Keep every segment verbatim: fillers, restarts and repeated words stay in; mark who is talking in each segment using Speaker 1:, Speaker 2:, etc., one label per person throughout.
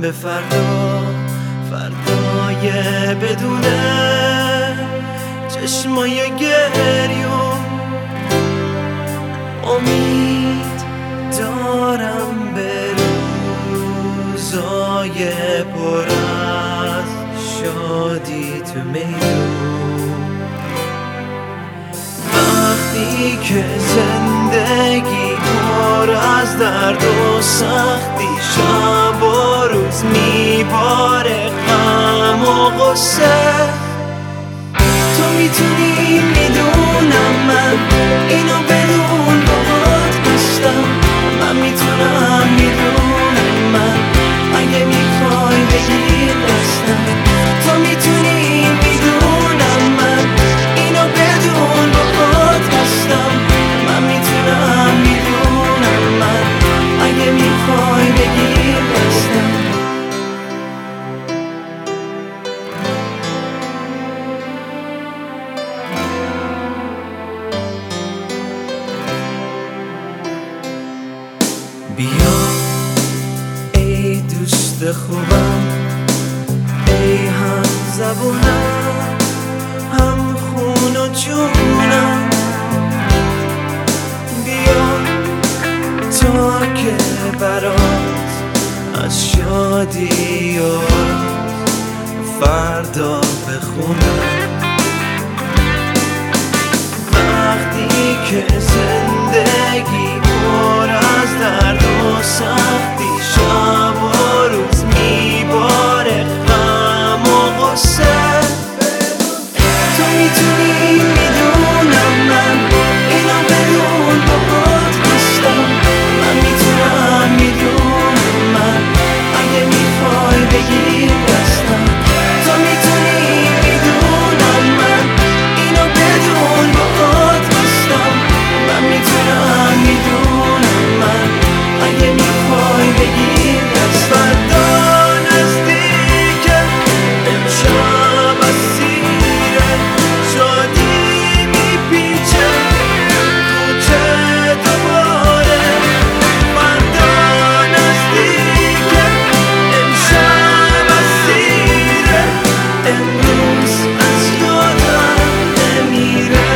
Speaker 1: به فردا، فردای بدونه چشمای گریون. امید دارم به روزای پر از شادی تو میدون. وقتی که زندگی پر از درد و سختی، شب و روز میباره غم و غصه، تو میتونی میدونم من اینو بدون باهات هستم. من میتونم میدونم من اگه میخوای بگیر دستم. تو میتونی میدونم من اینو بدون باهات هستم. من میتونم میدونم من اگه میخوای بگیر دستم. بیا ای دوست خوبم، ای هم زبونم، هم خون و جونم. بیا تا که برات از شادی و فردا بخونم. وقتی که زندگی پر از درد و سختی، شب و روز میباره غم و غصه، تو میتونی میدونم من اینو بدون باهات هستم. من میتونم میدونم من اگه میخوای بگیر دستم. تو میتونی میدونم من اینو بدون باهات هستم. من میتونم میدونم من اگه میخوای بگیر دستم. فردا نزدیکه، امشب اسیره، شادی میپیچه کوچه دوباره. فردا نزدیکه، امشب اسیره، امروز از یادم نمیره.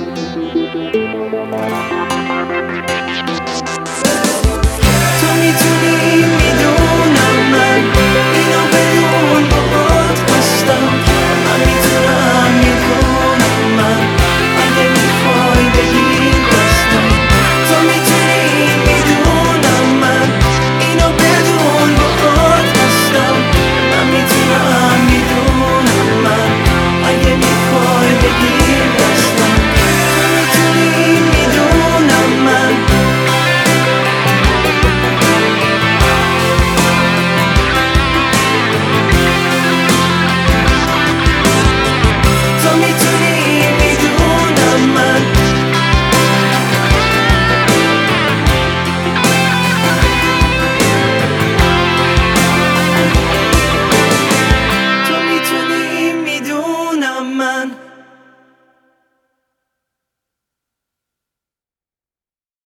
Speaker 1: تو میتونی